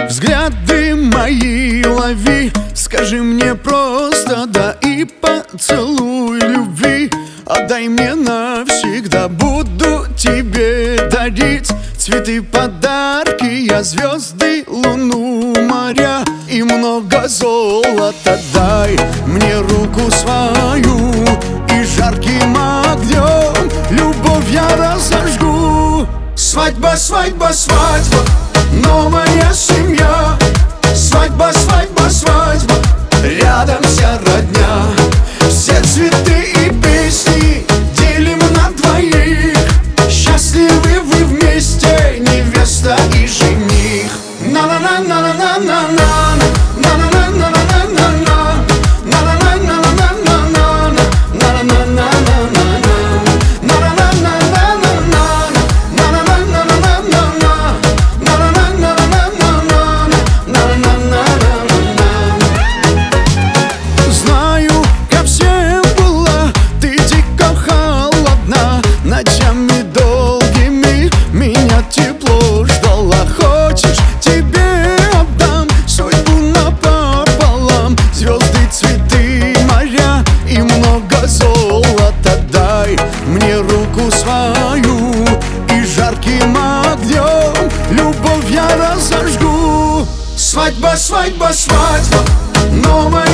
Взгляды мои лови, скажи мне просто да и поцелуй любви. Отдай мне навсегда, буду тебе дарить цветы, подарки, я звезды, луну, моря и много золота. Дай мне руку свою, и жарким огнем любовь я разожгу. Свадьба, свадьба, свадьба, новая семья. Свадьба, свадьба, свадьба, рядом вся родня. Все цветы и песни делим на двоих. Счастливы вы вместе, невеста и жених. На-на-на-на-на-на-на, на-на-на-на-на-на-на, на-на-на-на-на-на-на, на-на-на-на-на-на. Знаю, ко всем была ты дико холодна, ночами долгими меня тепло ждала. Хочешь, тебе отдам судьбу напополам, звезды, цветы, моря и много золота. Дай мне руку свою, и жарким огнем любовь я разожгу. Свадьба, свадьба, свадьба, новая